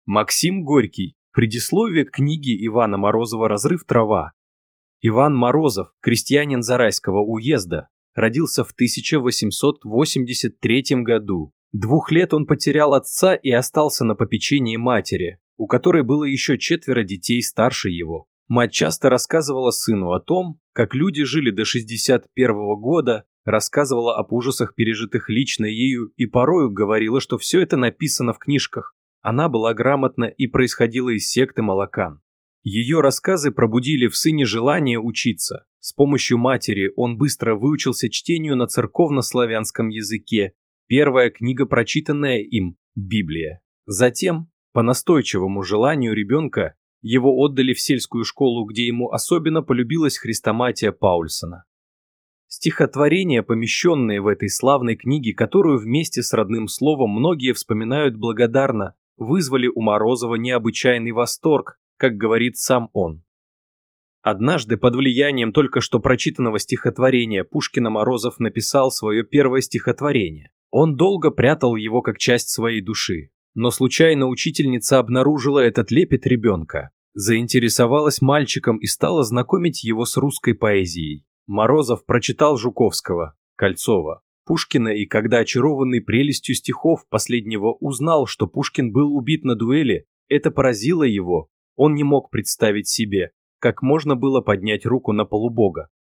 Максим Горький. Предисловие к книге Ивана Морозова «Разрыв трава». Иван Морозов, крестьянин Зарайского уезда, родился в 1883 году. 2 лет он потерял отца и остался на попечении матери, у которой было еще 4 детей старше его. Мать часто рассказывала сыну о том, как люди жили до 61 года, рассказывала об ужасах, пережитых лично ею, и порою говорила, что все это написано в книжках. Она была грамотна и происходила из секты молокан. Ее рассказы пробудили в сыне желание учиться. С помощью матери он быстро выучился чтению на церковно-славянском языке. Первая книга, прочитанная им, Библия. Затем, по настойчивому желанию ребенка, его отдали в сельскую школу, где ему особенно полюбилась хрестоматия Паульсона. Стихотворения, помещенные в этой славной книге, которую вместе с родным словом многие вспоминают благодарно, вызвали у Морозова необычайный восторг, как говорит сам он. Однажды под влиянием только что прочитанного стихотворения Пушкина Морозов написал свое первое стихотворение. Он долго прятал его как часть своей души. Но случайно учительница обнаружила этот лепет ребенка, заинтересовалась мальчиком и стала знакомить его с русской поэзией. Морозов прочитал Жуковского, Кольцова, Пушкина, и когда, очарованный прелестью стихов последнего, узнал, что Пушкин был убит на дуэли, это поразило его. Он не мог представить себе, как можно было поднять руку на полубога.